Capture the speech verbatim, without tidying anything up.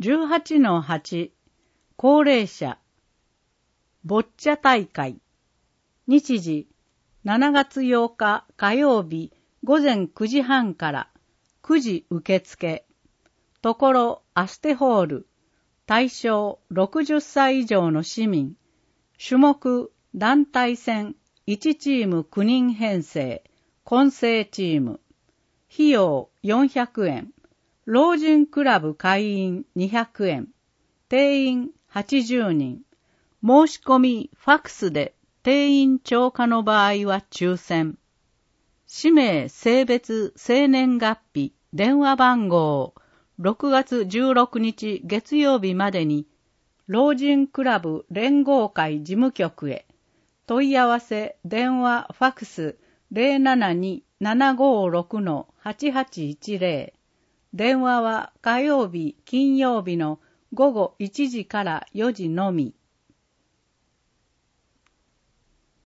じゅうはちのはち 高齢者ボッチャ大会。日時しちがつようか火曜日午前くじはんからくじ受付。ところアステホール。対象ろくじゅっさい以上の市民。種目団体戦いちチームきゅうにん編成。混成チーム。費用よんひゃくえん。老人クラブ会員にひゃくえん。定員はちじゅうにん。申し込みファックスで定員超過の場合は抽選。氏名、性別、生年月日、電話番号、ろくがつじゅうろくにち月曜日までに、老人クラブ連合会事務局へ。問い合わせ、電話、ファックス、ゼロななに ななごろく はちはちいちゼロ。電話は火曜日、金曜日の午後いちじからよじのみ。